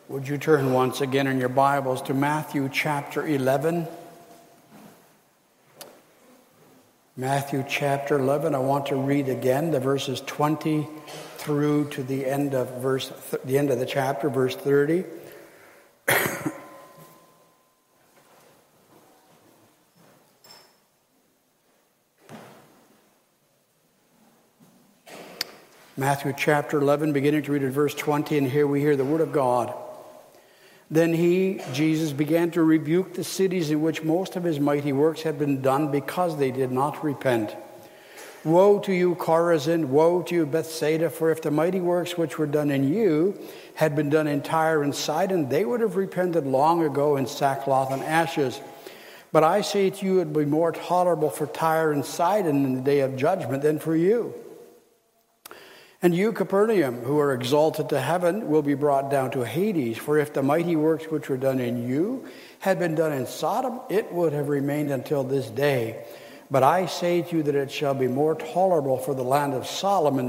Would you turn once again in your Bibles to Matthew chapter 11? Matthew chapter 11. I want to read again the verses 20 through to the end of the chapter, verse 30. Matthew chapter 11, beginning to read at verse 20, and here we hear the word of God. Then he, Jesus, began to rebuke the cities in which most of his mighty works had been done because they did not repent. Woe to you, Chorazin! Woe to you, Bethsaida! For if the mighty works which were done in you had been done in Tyre and Sidon, they would have repented long ago in sackcloth and ashes. But I say to you, it would be more tolerable for Tyre and Sidon in the day of judgment than for you. And you, Capernaum, who are exalted to heaven, will be brought down to Hades. For if the mighty works which were done in you had been done in Sodom, it would have remained until this day. But I say to you that it shall be more tolerable for the land of Sodom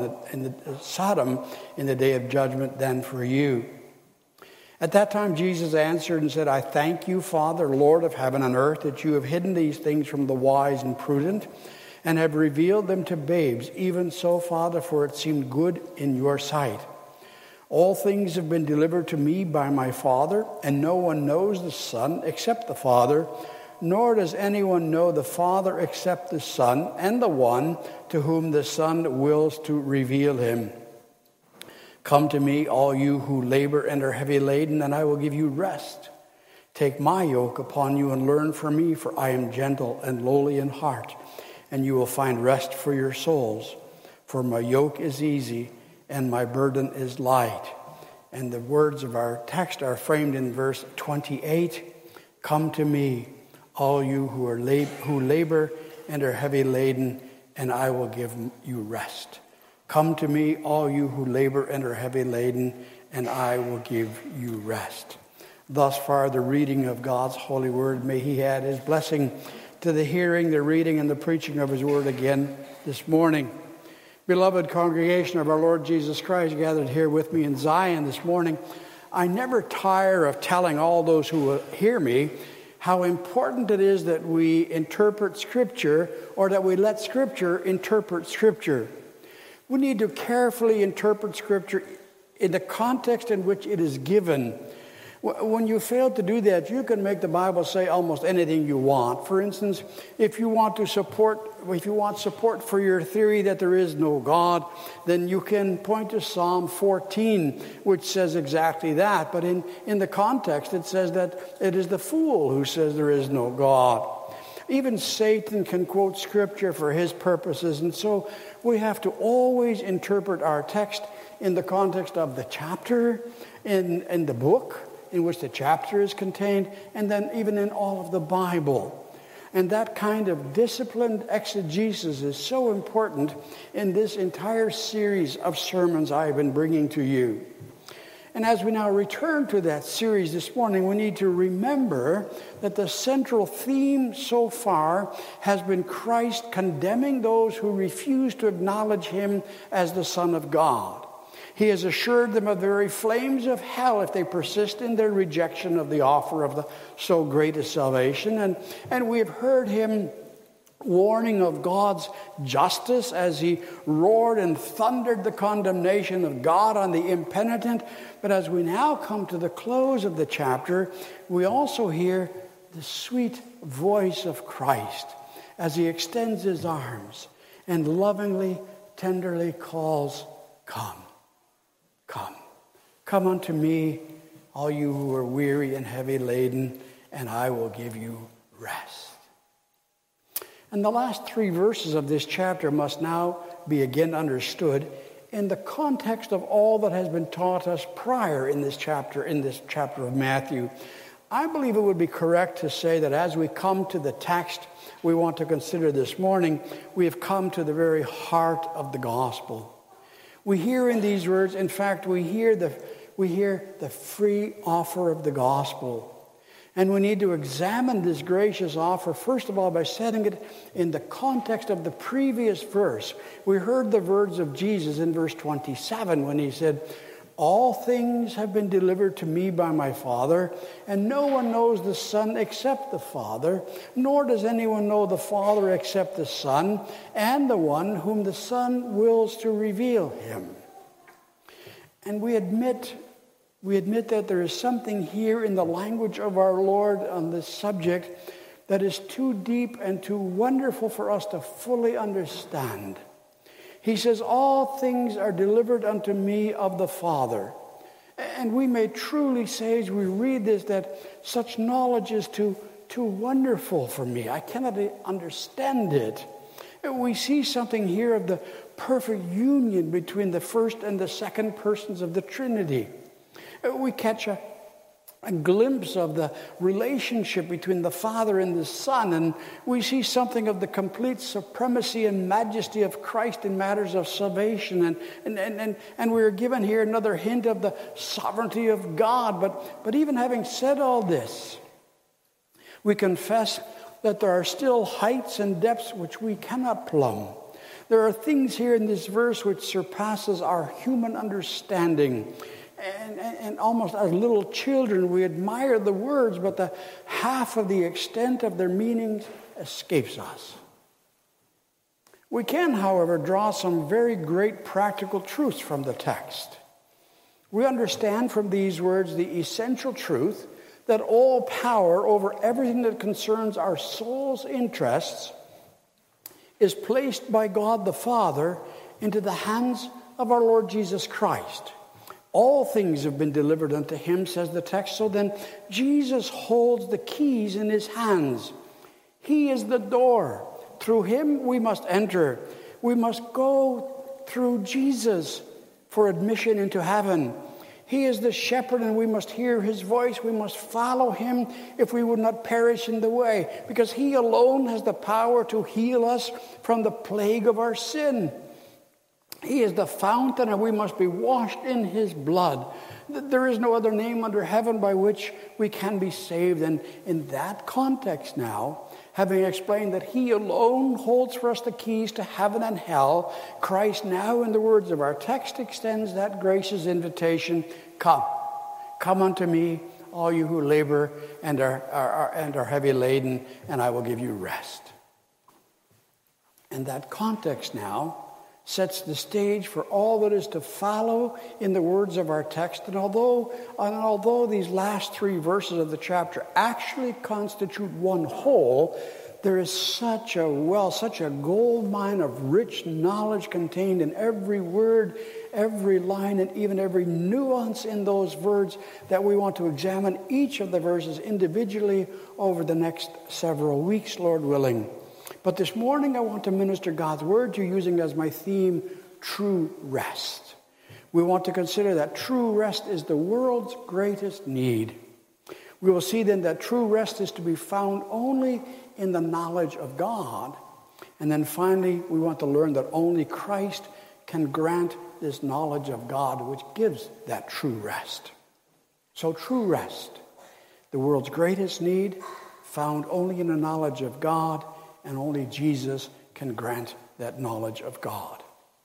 in the day of judgment than for you. At that time Jesus answered and said, I thank you, Father, Lord of heaven and earth, that you have hidden these things from the wise and prudent, and have revealed them to babes. Even so, Father, for it seemed good in your sight. All things have been delivered to me by my Father, and no one knows the Son except the Father, nor does anyone know the Father except the Son, and the one to whom the Son wills to reveal him. Come to me, all you who labor and are heavy laden, and I will give you rest. Take my yoke upon you and learn from me, for I am gentle and lowly in heart, and you will find rest for your souls. For my yoke is easy and my burden is light. And the words of our text are framed in verse 28. Come to me, all you who labor and are heavy laden, and I will give you rest. Come to me, all you who labor and are heavy laden, and I will give you rest. Thus far, the reading of God's holy word. May he add his blessing to the hearing, the reading, and the preaching of his word again this morning. Beloved congregation of our Lord Jesus Christ gathered here with me in Zion this morning, I never tire of telling all those who hear me how important it is that we interpret Scripture, or that we let Scripture interpret Scripture. We need to carefully interpret Scripture in the context in which it is given. When you fail to do that, you can make the Bible say almost anything you want. For instance, if you want support for your theory that there is no God, then you can point to Psalm 14, which says exactly that. But in the context, it says that it is the fool who says there is no God. Even Satan can quote Scripture for his purposes, and so we have to always interpret our text in the context of the chapter, in the book in which the chapter is contained, and then even in all of the Bible. And that kind of disciplined exegesis is so important in this entire series of sermons I have been bringing to you. And as we now return to that series this morning, we need to remember that the central theme so far has been Christ condemning those who refuse to acknowledge him as the Son of God. He has assured them of the very flames of hell if they persist in their rejection of the offer of the so great a salvation. And we have heard him warning of God's justice as he roared and thundered the condemnation of God on the impenitent. But as we now come to the close of the chapter, we also hear the sweet voice of Christ as he extends his arms and lovingly, tenderly calls, "Come. Come. Come unto me, all you who are weary and heavy laden, and I will give you rest." And the last three verses of this chapter must now be again understood in the context of all that has been taught us prior in this chapter of Matthew. I believe it would be correct to say that as we come to the text we want to consider this morning, we have come to the very heart of the gospel. We hear in these words, in fact, we hear the free offer of the gospel. And we need to examine this gracious offer, first of all, by setting it in the context of the previous verse. We heard the words of Jesus in verse 27 when he said, All things have been delivered to me by my Father, and no one knows the Son except the Father, nor does anyone know the Father except the Son, and the one whom the Son wills to reveal him. And we admit that there is something here in the language of our Lord on this subject that is too deep and too wonderful for us to fully understand. He says, all things are delivered unto me of the Father. And we may truly say as we read this that such knowledge is too wonderful for me. I cannot understand it. We see something here of the perfect union between the first and the second persons of the Trinity. We catch a glimpse of the relationship between the Father and the Son, and we see something of the complete supremacy and majesty of Christ in matters of salvation, and we're given here another hint of the sovereignty of God. But even having said all this, we confess that there are still heights and depths which we cannot plumb. There are things here in this verse which surpasses our human understanding. And almost as little children, we admire the words, but the half of the extent of their meanings escapes us. We can, however, draw some very great practical truths from the text. We understand from these words the essential truth that all power over everything that concerns our soul's interests is placed by God the Father into the hands of our Lord Jesus Christ. All things have been delivered unto him, says the text. So then Jesus holds the keys in his hands. He is the door. Through him we must enter. We must go through Jesus for admission into heaven. He is the shepherd, and we must hear his voice. We must follow him if we would not perish in the way, because he alone has the power to heal us from the plague of our sin. He is the fountain, and we must be washed in his blood. There is no other name under heaven by which we can be saved. And in that context now, having explained that he alone holds for us the keys to heaven and hell, Christ now, in the words of our text, extends that gracious invitation. Come unto me, all you who labor and are heavy laden, and I will give you rest. And that context now sets the stage for all that is to follow in the words of our text. And although these last three verses of the chapter actually constitute one whole, there is such a gold mine of rich knowledge contained in every word, every line, and even every nuance in those words that we want to examine each of the verses individually over the next several weeks, Lord willing. But this morning I want to minister God's word to you using as my theme, true rest. We want to consider that true rest is the world's greatest need. We will see then that true rest is to be found only in the knowledge of God. And then finally, we want to learn that only Christ can grant this knowledge of God, which gives that true rest. So true rest, the world's greatest need, found only in the knowledge of God, and only Jesus can grant that knowledge of God.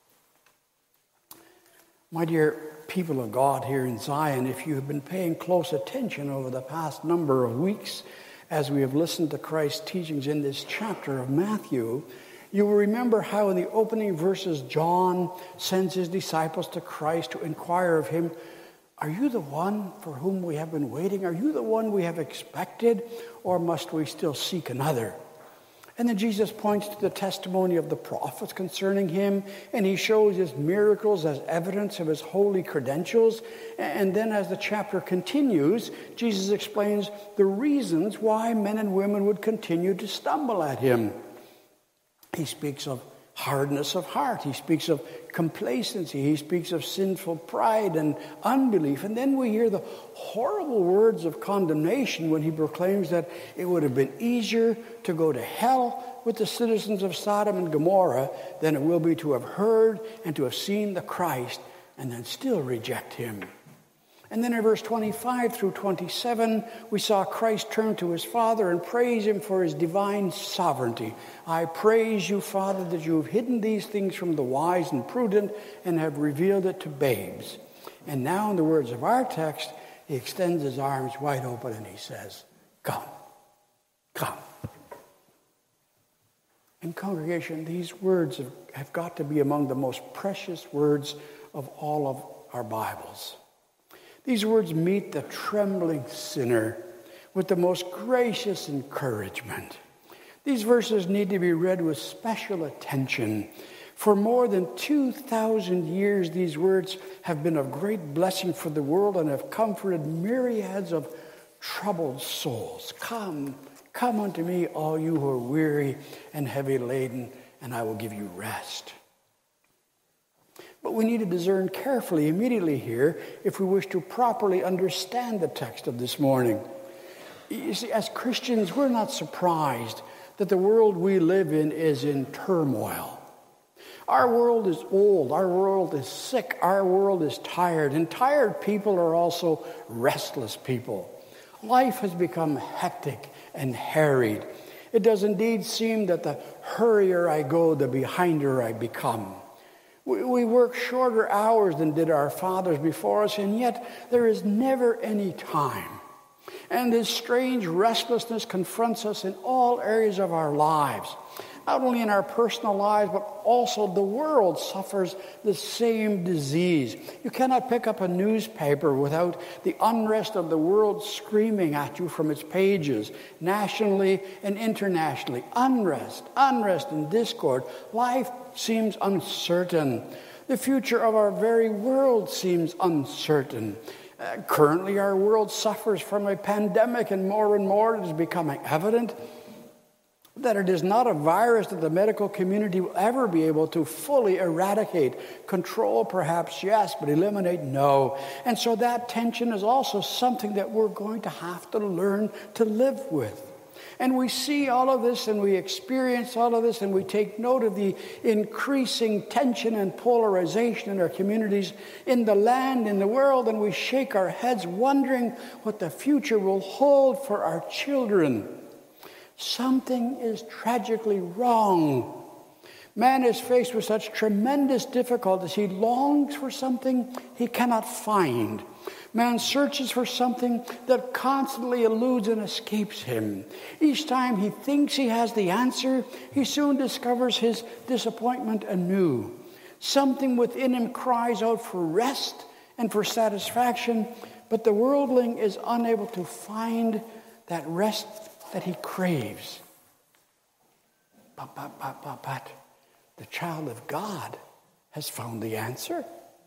My dear people of God here in Zion, if you have been paying close attention over the past number of weeks as we have listened to Christ's teachings in this chapter of Matthew, you will remember how in the opening verses John sends his disciples to Christ to inquire of him, are you the one for whom we have been waiting? Are you the one we have expected, or must we still seek another? And then Jesus points to the testimony of the prophets concerning him, and he shows his miracles as evidence of his holy credentials. And then as the chapter continues, Jesus explains the reasons why men and women would continue to stumble at him. He speaks of hardness of heart. He speaks of complacency. He speaks of sinful pride and unbelief. And then we hear the horrible words of condemnation when he proclaims that it would have been easier to go to hell with the citizens of Sodom and Gomorrah than it will be to have heard and to have seen the Christ and then still reject him. And then in verse 25 through 27, we saw Christ turn to his Father and praise him for his divine sovereignty. I praise you, Father, that you have hidden these things from the wise and prudent and have revealed it to babes. And now, in the words of our text, he extends his arms wide open and he says, come, come. And congregation, these words have got to be among the most precious words of all of our Bibles. These words meet the trembling sinner with the most gracious encouragement. These verses need to be read with special attention. For more than 2,000 years, these words have been of great blessing for the world and have comforted myriads of troubled souls. Come unto me, all you who are weary and heavy laden, and I will give you rest. But we need to discern carefully immediately here if we wish to properly understand the text of this morning. You see, as Christians, we're not surprised that the world we live in is in turmoil. Our world is old, our world is sick, our world is tired, and tired people are also restless people. Life has become hectic and harried. It does indeed seem that the hurrier I go, the behinder I become. We work shorter hours than did our fathers before us, and yet there is never any time. And this strange restlessness confronts us in all areas of our lives. Not only in our personal lives, but also the world suffers the same disease. You cannot pick up a newspaper without the unrest of the world screaming at you from its pages, nationally and internationally. Unrest and discord. Life seems uncertain. The future of our very world seems uncertain. Currently, our world suffers from a pandemic, and more it is becoming evident that it is not a virus that the medical community will ever be able to fully eradicate. Control, perhaps, yes, but eliminate, no. And so that tension is also something that we're going to have to learn to live with. And we see all of this, and we experience all of this, and we take note of the increasing tension and polarization in our communities, in the land, in the world, and we shake our heads wondering what the future will hold for our children. Something is tragically wrong. Man is faced with such tremendous difficulties. He longs for something he cannot find. Man searches for something that constantly eludes and escapes him. Each time he thinks he has the answer, he soon discovers his disappointment anew. Something within him cries out for rest and for satisfaction, but the worldling is unable to find that rest that he craves. But the child of God has found the answer.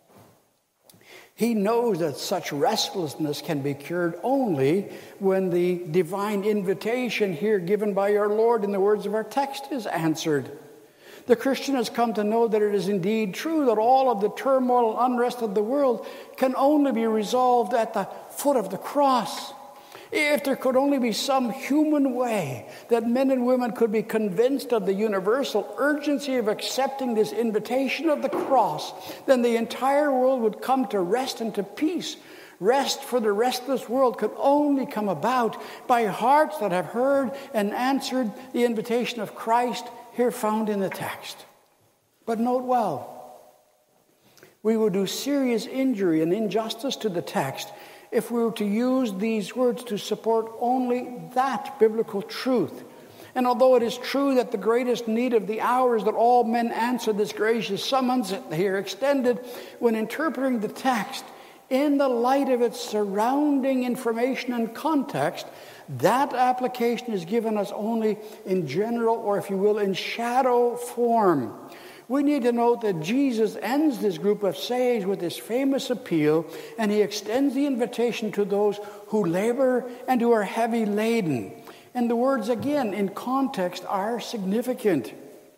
He knows that such restlessness can be cured only when the divine invitation here given by our Lord in the words of our text is answered. The Christian has come to know that it is indeed true that all of the turmoil and unrest of the world can only be resolved at the foot of the cross. If there could only be some human way that men and women could be convinced of the universal urgency of accepting this invitation of the cross, then the entire world would come to rest and to peace. Rest for the restless world could only come about by hearts that have heard and answered the invitation of Christ here found in the text. But note well, we would do serious injury and injustice to the text if we were to use these words to support only that biblical truth. And although it is true that the greatest need of the hour is that all men answer this gracious summons here extended, when interpreting the text in the light of its surrounding information and context, that application is given us only in general, or if you will, in shadow form. We need to note that Jesus ends this group of sayings with this famous appeal, and he extends the invitation to those who labor and who are heavy laden. And the words, again, in context, are significant.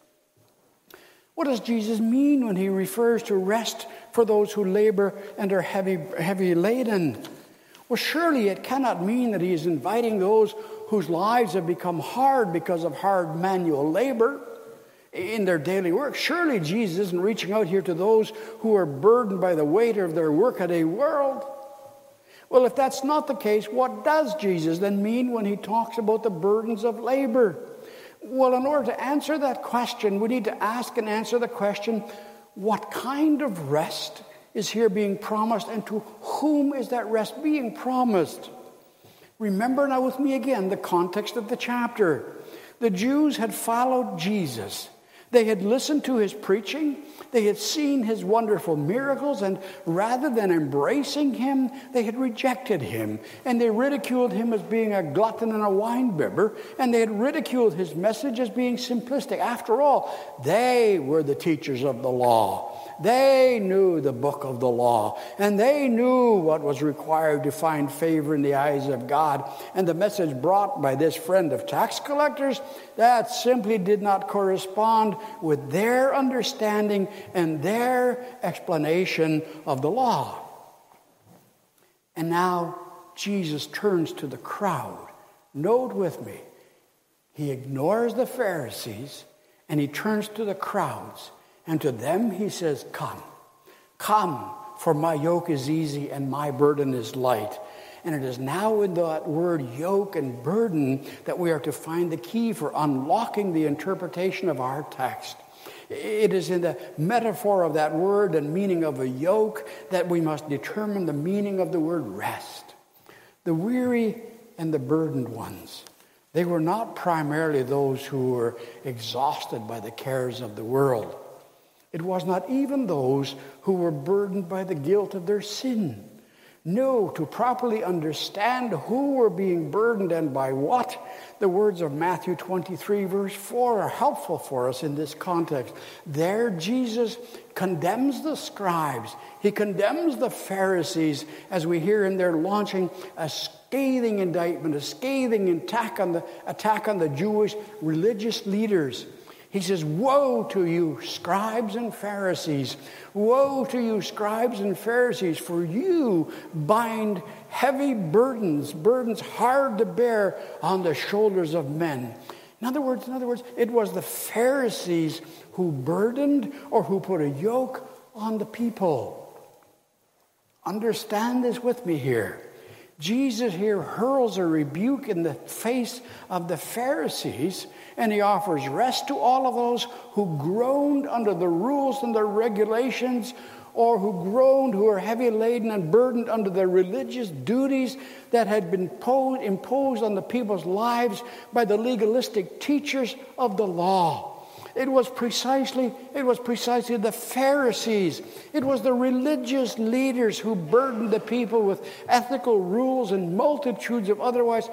What does Jesus mean when he refers to rest for those who labor and are heavy laden? Well, surely it cannot mean that he is inviting those whose lives have become hard because of hard manual labor in their daily work. Surely Jesus isn't reaching out here to those who are burdened by the weight of their workaday world. Well, if that's not the case, what does Jesus then mean when he talks about the burdens of labor? Well, in order to answer that question, we need to ask and answer the question, what kind of rest is here being promised, and to whom is that rest being promised? Remember now with me again the context of the chapter. The Jews had followed Jesus. They had listened to his preaching. They had seen his wonderful miracles, and rather than embracing him, they had rejected him. And they ridiculed him as being a glutton and a winebibber, and they had ridiculed his message as being simplistic. After all, they were the teachers of the law. They knew the book of the law, and they knew what was required to find favor in the eyes of God. And the message brought by this friend of tax collectors, that simply did not correspond with their understanding and their explanation of the law. And now Jesus turns to the crowd. Note with me, he ignores the Pharisees and he turns to the crowds. And to them he says, come, for my yoke is easy and my burden is light. And it is now in that word yoke and burden that we are to find the key for unlocking the interpretation of our text. It is in the metaphor of that word and meaning of a yoke that we must determine the meaning of the word rest. The weary and the burdened ones, they were not primarily those who were exhausted by the cares of the world. It was not even those who were burdened by the guilt of their sin. No, to properly understand who were being burdened and by what, the words of Matthew 23, verse 4 are helpful for us in this context. There, Jesus condemns the scribes. He condemns the Pharisees, as we hear in their launching a scathing indictment, a scathing attack on the Jewish religious leaders. He says, woe to you, scribes and Pharisees. Woe to you, scribes and Pharisees, for you bind heavy burdens hard to bear on the shoulders of men. In other words, it was the Pharisees who burdened or who put a yoke on the people. Understand this with me here. Jesus here hurls a rebuke in the face of the Pharisees, and he offers rest to all of those who groaned under the rules and the regulations, or who are heavy laden and burdened under the religious duties that had been imposed on the people's lives by the legalistic teachers of the law. It was precisely the Pharisees. It was the religious leaders who burdened the people with ethical rules and multitudes of otherwise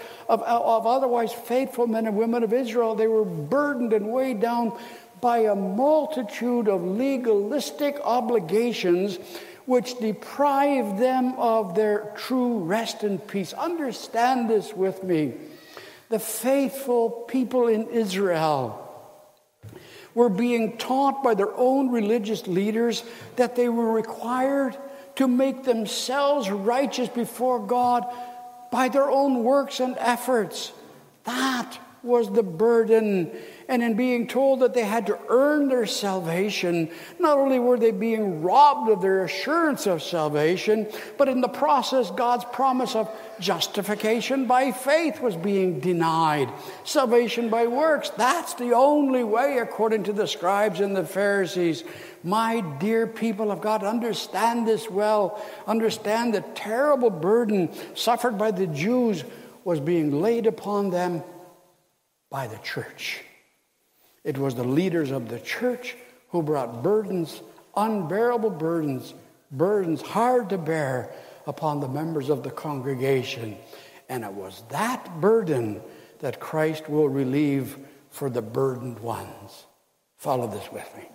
faithful men and women of Israel. They were burdened and weighed down by a multitude of legalistic obligations which deprived them of their true rest and peace. Understand this with me. The faithful people in Israel were being taught by their own religious leaders that they were required to make themselves righteous before God by their own works and efforts. That was the burden. And in being told that they had to earn their salvation, not only were they being robbed of their assurance of salvation, but in the process, God's promise of justification by faith was being denied. Salvation by works, that's the only way, according to the scribes and the Pharisees. My dear people of God, understand this well. Understand the terrible burden suffered by the Jews was being laid upon them by the church. It was the leaders of the church who brought burdens, unbearable burdens hard to bear upon the members of the congregation. And it was that burden that Christ will relieve for the burdened ones. Follow this with me.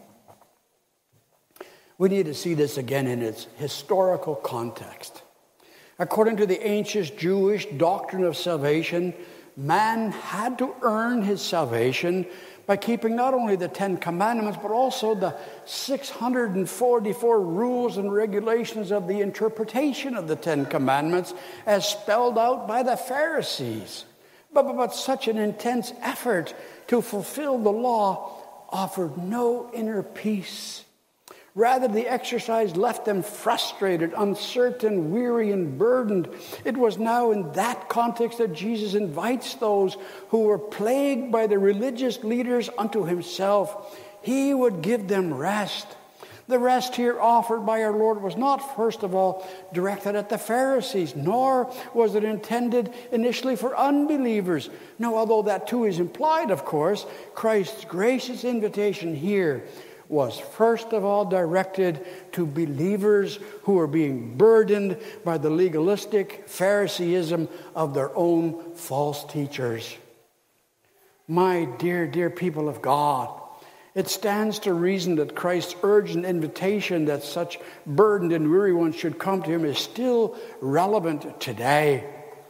We need to see this again in its historical context. According to the ancient Jewish doctrine of salvation, man had to earn his salvation by keeping not only the 10 Commandments, but also the 644 rules and regulations of the interpretation of the 10 Commandments as spelled out by the Pharisees. But such an intense effort to fulfill the law offered no inner peace. Rather, the exercise left them frustrated, uncertain, weary, and burdened. It was now in that context that Jesus invites those who were plagued by the religious leaders unto himself. He would give them rest. The rest here offered by our Lord was not, first of all, directed at the Pharisees, nor was it intended initially for unbelievers. No, although that too is implied, of course, Christ's gracious invitation here was first of all directed to believers who were being burdened by the legalistic Phariseeism of their own false teachers. My dear, dear people of God, it stands to reason that Christ's urgent invitation that such burdened and weary ones should come to him is still relevant today.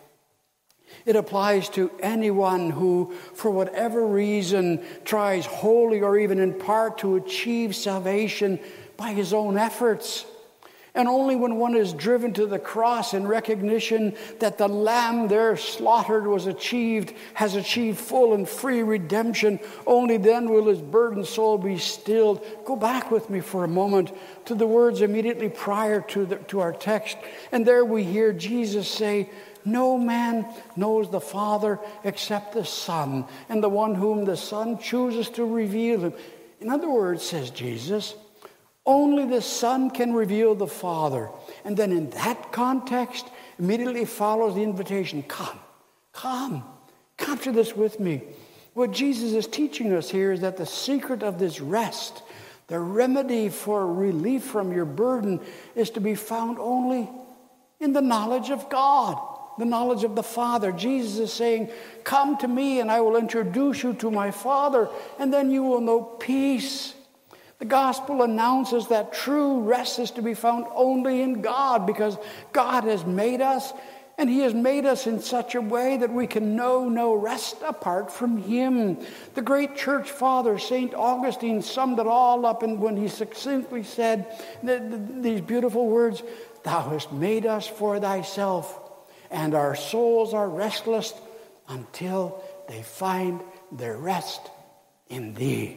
It applies to anyone who, for whatever reason, tries wholly or even in part to achieve salvation by his own efforts. And only when one is driven to the cross in recognition that the Lamb there slaughtered has achieved full and free redemption, only then will his burdened soul be stilled. Go back with me for a moment to the words immediately prior to our text. And there we hear Jesus say, "No man knows the Father except the Son, and the one whom the Son chooses to reveal him." In other words, says Jesus, only the Son can reveal the Father. And then in that context, immediately follows the invitation, come to this with me. What Jesus is teaching us here is that the secret of this rest, the remedy for relief from your burden, is to be found only in the knowledge of God, the knowledge of the Father. Jesus is saying, come to me and I will introduce you to my Father, and then you will know peace. The gospel announces that true rest is to be found only in God, because God has made us, and he has made us in such a way that we can know no rest apart from him. The great church father, St. Augustine, summed it all up when he succinctly said these beautiful words, "Thou hast made us for thyself, and our souls are restless until they find their rest in thee."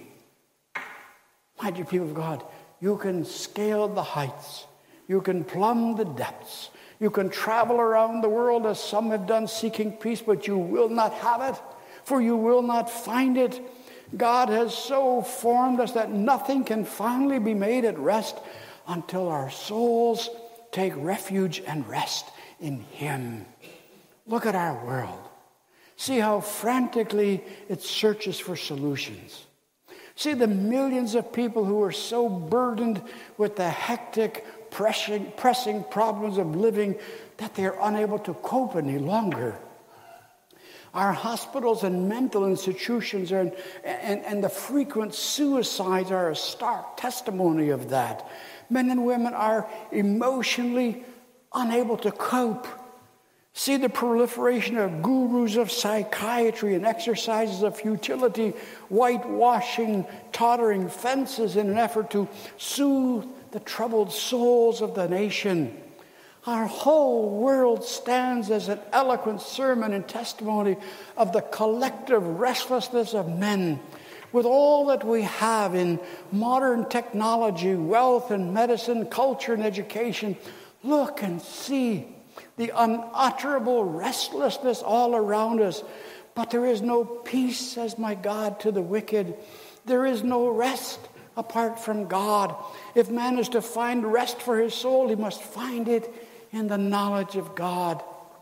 My dear people of God, you can scale the heights. You can plumb the depths. You can travel around the world as some have done seeking peace, but you will not have it, for you will not find it. God has so formed us that nothing can finally be made at rest until our souls take refuge and rest in him. Look at our world. See how frantically it searches for solutions. See the millions of people who are so burdened with the hectic, pressing problems of living that they are unable to cope any longer. Our hospitals and mental institutions and the frequent suicides are a stark testimony of that. Men and women are emotionally unable to cope. See the proliferation of gurus of psychiatry and exercises of futility, whitewashing, tottering fences in an effort to soothe the troubled souls of the nation. Our whole world stands as an eloquent sermon and testimony of the collective restlessness of men. With all that we have in modern technology, wealth and medicine, culture and education, look and see the unutterable restlessness all around us. But there is no peace, says my God, to the wicked. There is no rest apart from God. If man is to find rest for his soul, he must find it in the knowledge of God.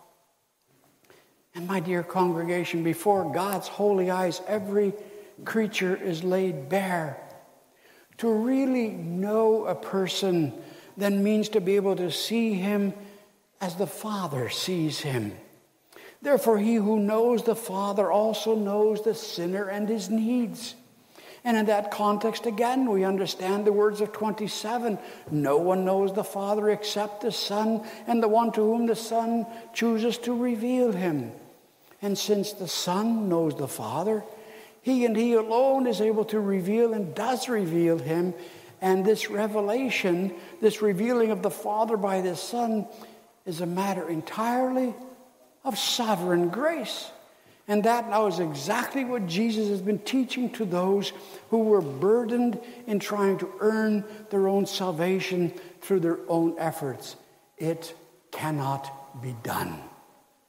And my dear congregation, before God's holy eyes, every creature is laid bare. To really know a person then means to be able to see him as the Father sees him. Therefore, he who knows the Father also knows the sinner and his needs. And in that context, again, we understand the words of 27. No one knows the Father except the Son, and the one to whom the Son chooses to reveal him. And since the Son knows the Father, he and he alone is able to reveal and does reveal him. And this revelation, this revealing of the Father by the Son, is a matter entirely of sovereign grace. And that now is exactly what Jesus has been teaching to those who were burdened in trying to earn their own salvation through their own efforts. It cannot be done.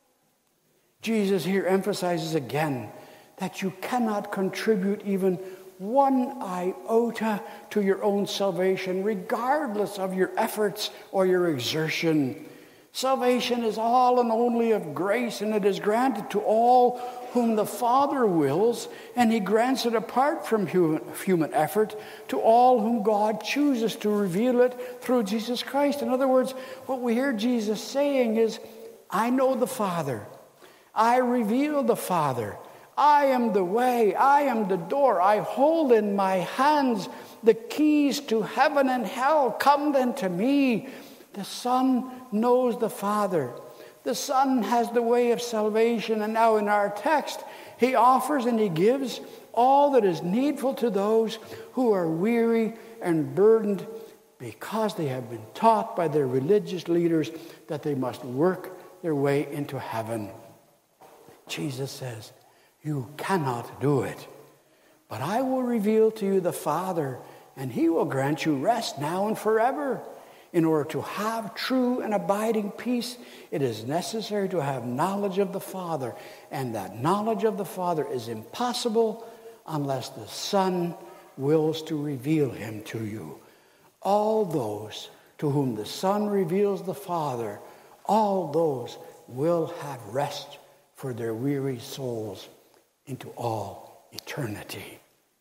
Jesus here emphasizes again that you cannot contribute even one iota to your own salvation, regardless of your efforts or your exertion. Salvation is all and only of grace, and it is granted to all whom the Father wills, and he grants it apart from human effort to all whom God chooses to reveal it through Jesus Christ. In other words, what we hear Jesus saying is, I know the Father. I reveal the Father. I am the way. I am the door. I hold in my hands the keys to heaven and hell. Come then to me. The Son knows the Father. The Son has the way of salvation. And now in our text, he offers and he gives all that is needful to those who are weary and burdened because they have been taught by their religious leaders that they must work their way into heaven. Jesus says, you cannot do it, but I will reveal to you the Father, and he will grant you rest now and forever. In order to have true and abiding peace, it is necessary to have knowledge of the Father, and that knowledge of the Father is impossible unless the Son wills to reveal him to you. All those to whom the Son reveals the Father, all those will have rest for their weary souls into all eternity.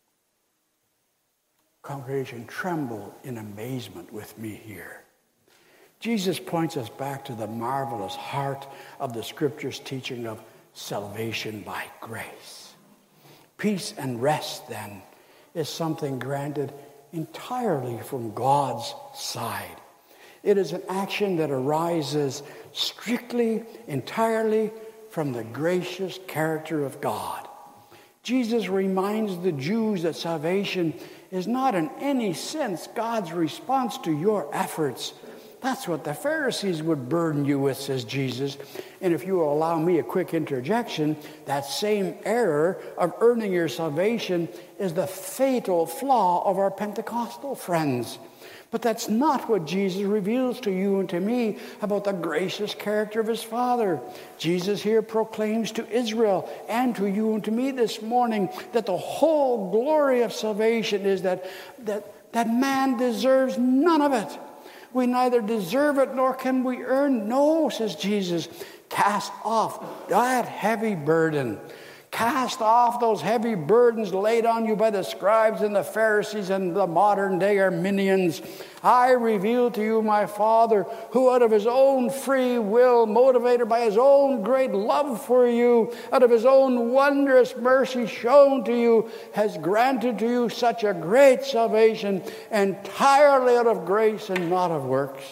Congregation, tremble in amazement with me here. Jesus points us back to the marvelous heart of the Scripture's teaching of salvation by grace. Peace and rest, then, is something granted entirely from God's side. It is an action that arises strictly, entirely from the gracious character of God. Jesus reminds the Jews that salvation is not in any sense God's response to your efforts. That's what the Pharisees would burden you with, says Jesus. And if you will allow me a quick interjection, that same error of earning your salvation is the fatal flaw of our Pentecostal friends. But that's not what Jesus reveals to you and to me about the gracious character of his Father. Jesus here proclaims to Israel and to you and to me this morning that the whole glory of salvation is that man deserves none of it. We neither deserve it nor can we earn. No, says Jesus, cast off that heavy burden. Cast off those heavy burdens laid on you by the scribes and the Pharisees and the modern day Arminians. I reveal to you my Father, who out of his own free will, motivated by his own great love for you, out of his own wondrous mercy shown to you, has granted to you such a great salvation entirely out of grace and not of works.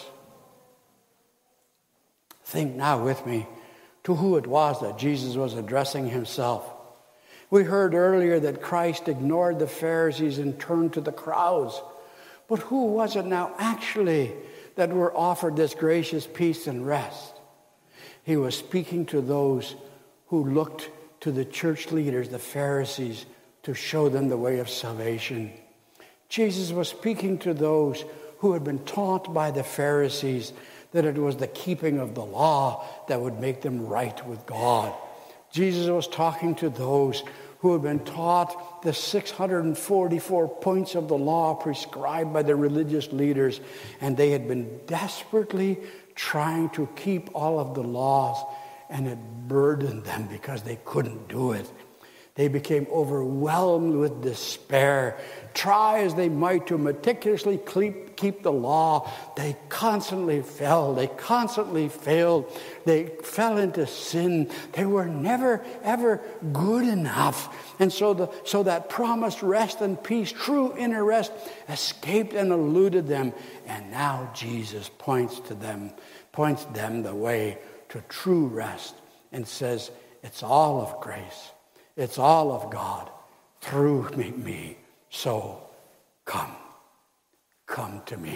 Think now with me to who it was that Jesus was addressing himself. We heard earlier that Christ ignored the Pharisees and turned to the crowds. But who was it now actually that were offered this gracious peace and rest? He was speaking to those who looked to the church leaders, the Pharisees, to show them the way of salvation. Jesus was speaking to those who had been taught by the Pharisees that it was the keeping of the law that would make them right with God. Jesus was talking to those who had been taught the 644 points of the law prescribed by the religious leaders, and they had been desperately trying to keep all of the laws, and it burdened them because they couldn't do it. They became overwhelmed with despair. Try as they might to meticulously keep the law, they constantly fell. They constantly failed. They fell into sin. They were never, ever good enough. And so that promised rest and peace, true inner rest, escaped and eluded them. And now Jesus points them the way to true rest and says, it's all of grace. It's all of God through me. So come to me.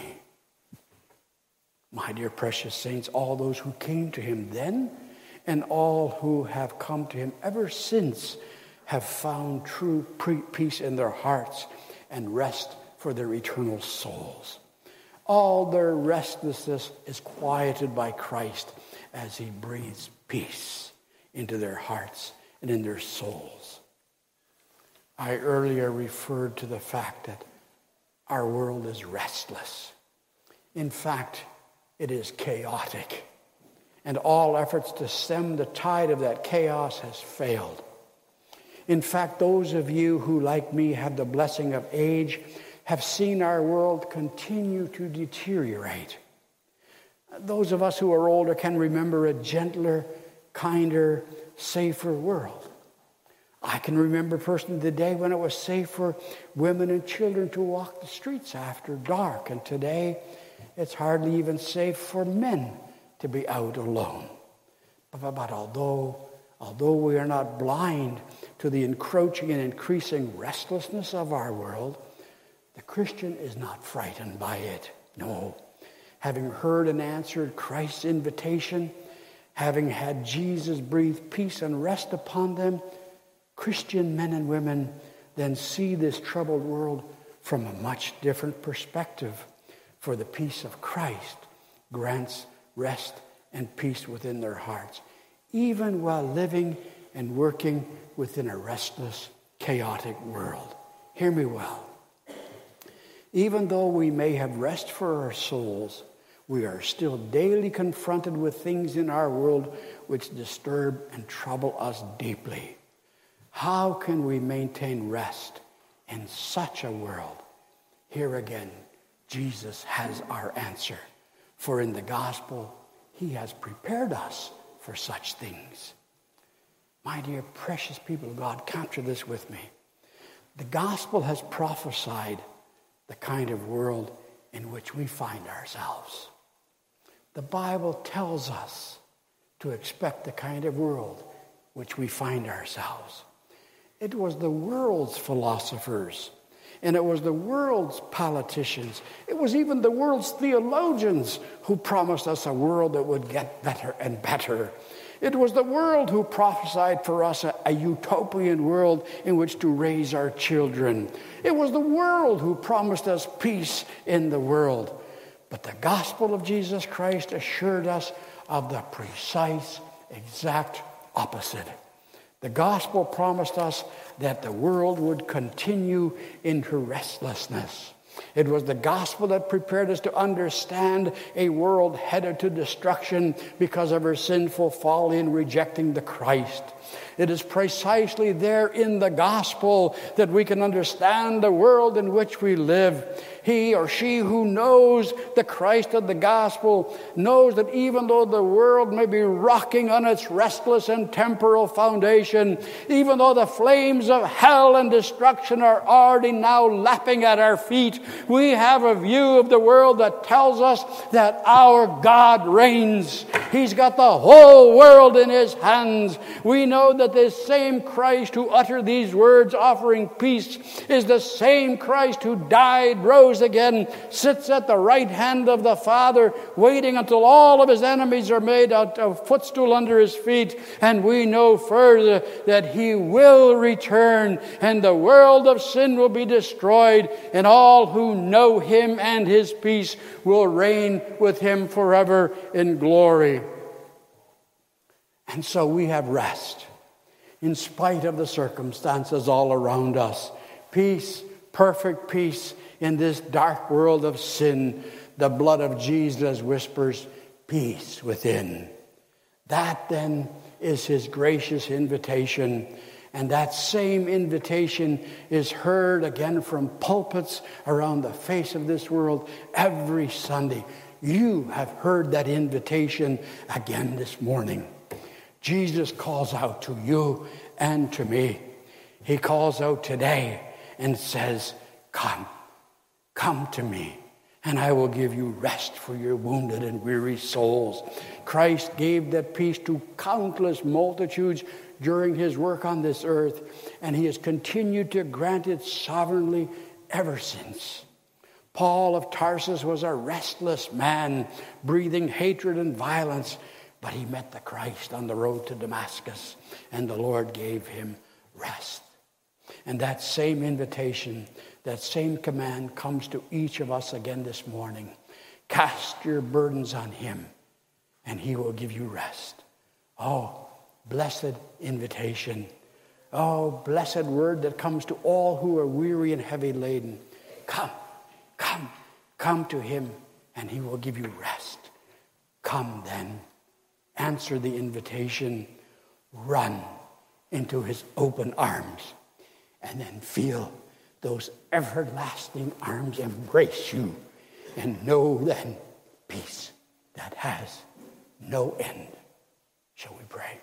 My dear precious saints, all those who came to him then and all who have come to him ever since have found true peace in their hearts and rest for their eternal souls. All their restlessness is quieted by Christ as he breathes peace into their hearts and in their souls. I earlier referred to the fact that our world is restless. In fact, it is chaotic. And all efforts to stem the tide of that chaos has failed. In fact, those of you who, like me, have the blessing of age have seen our world continue to deteriorate. Those of us who are older can remember a gentler, kinder, safer world. I can remember personally the day when it was safe for women and children to walk the streets after dark. And today, it's hardly even safe for men to be out alone. But although we are not blind to the encroaching and increasing restlessness of our world, the Christian is not frightened by it. No. Having heard and answered Christ's invitation, having had Jesus breathe peace and rest upon them, Christian men and women then see this troubled world from a much different perspective. For the peace of Christ grants rest and peace within their hearts, even while living and working within a restless, chaotic world. Hear me well. Even though we may have rest for our souls, we are still daily confronted with things in our world which disturb and trouble us deeply. How can we maintain rest in such a world? Here again, Jesus has our answer. For in the gospel, he has prepared us for such things. My dear precious people of God, capture this with me. The gospel has prophesied the kind of world in which we find ourselves. The Bible tells us to expect the kind of world which we find ourselves. It was the world's philosophers, and it was the world's politicians. It was even the world's theologians who promised us a world that would get better and better. It was the world who prophesied for us a utopian world in which to raise our children. It was the world who promised us peace in the world. But the gospel of Jesus Christ assured us of the precise, exact opposite. The gospel promised us that the world would continue into restlessness. It was the gospel that prepared us to understand a world headed to destruction because of our sinful folly in rejecting the Christ. It is precisely there in the gospel that we can understand the world in which we live. He or she who knows the Christ of the gospel knows that even though the world may be rocking on its restless and temporal foundation, even though the flames of hell and destruction are already now lapping at our feet, we have a view of the world that tells us that our God reigns. He's got the whole world in his hands. We know that this same Christ who uttered these words offering peace is the same Christ who died, rose again, sits at the right hand of the Father, waiting until all of his enemies are made a footstool under his feet. And we know further that he will return, and the world of sin will be destroyed, and all who know him and his peace will reign with him forever in glory. And so we have rest in spite of the circumstances all around us. Peace, perfect peace in this dark world of sin. The blood of Jesus whispers peace within. That then is his gracious invitation. And that same invitation is heard again from pulpits around the face of this world every Sunday. You have heard that invitation again this morning. Jesus calls out to you and to me. He calls out today and says, come to me, and I will give you rest for your wounded and weary souls. Christ gave that peace to countless multitudes during his work on this earth, and he has continued to grant it sovereignly ever since. Paul of Tarsus was a restless man, breathing hatred and violence, but he met the Christ on the road to Damascus, and the Lord gave him rest. And that same invitation, that same command comes to each of us again this morning. Cast your burdens on him, and he will give you rest. Oh, blessed invitation. Oh, blessed word that comes to all who are weary and heavy laden. Come to him, and he will give you rest. Come then, answer the invitation, run into his open arms, and then feel those everlasting arms embrace you, and know then peace that has no end. Shall we pray?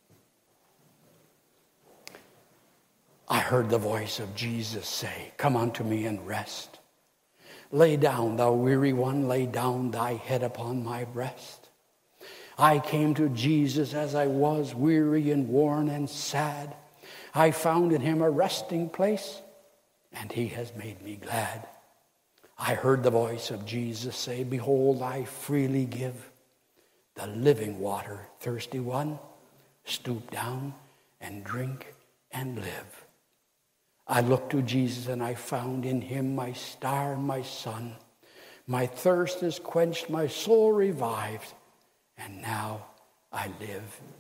I heard the voice of Jesus say, come unto me and rest. Lay down, thou weary one, lay down thy head upon my breast. I came to Jesus as I was, weary and worn and sad. I found in him a resting place, and he has made me glad. I heard the voice of Jesus say, behold, I freely give the living water. Thirsty one, stoop down and drink and live. I looked to Jesus and I found in him my star and my sun. My thirst is quenched, my soul revived, and now I live